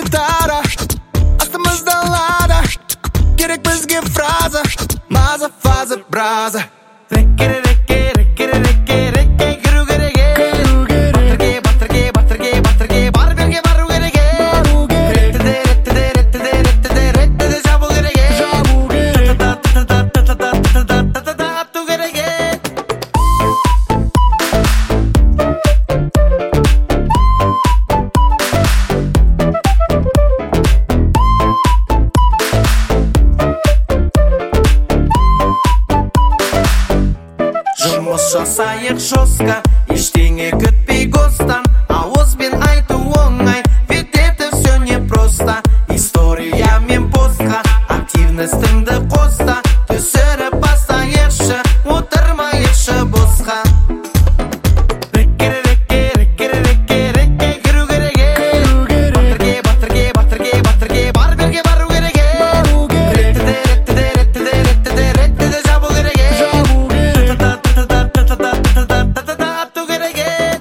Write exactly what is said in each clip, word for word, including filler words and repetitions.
тара астымызда лада керек бізге фраза маза фаза браза рекке рекке рекке рекке рекке кіру керек батырге батырге батырге батырге бар берге бару керек реттіде реттіде реттіде реттіде реттіде жабу керек жабу керек ату керек жұмыс жасайық жостко ештеңе күтпей гостан ауызбен айту оңай ведь это все непросто история мен постқа активностіңді қоста түсіріп бастайықшы отырмайықшы босқа рекке рекке рекке рекке рекке кіру керек батырге батырге батырге батырге бар берге бару керек реттіде реттіде реттіде реттіде реттіде жабу керек ату керек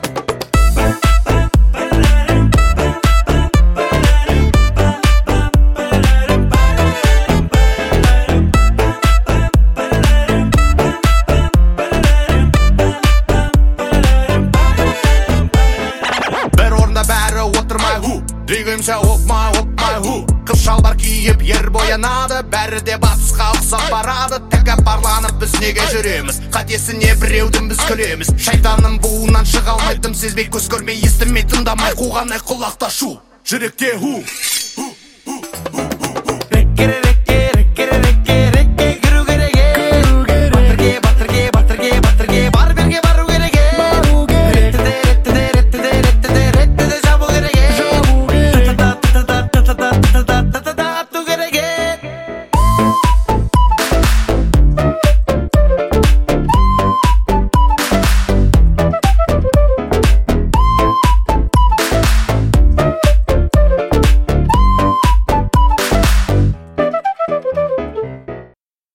бір орында бәрі отырмай ху двигаемся опмай опмай ху қыз шалбар киіп ер боянады бәрі де басқа ұқсап барады тәкаппарланып біз неге жүреміз қатесіне біреудің біз күлеміз шайтанның буынан шыға алмайтын сезбей көз көрмей естімей тыңдамай қуғаны құлақта шу жүректе ху рекке рекке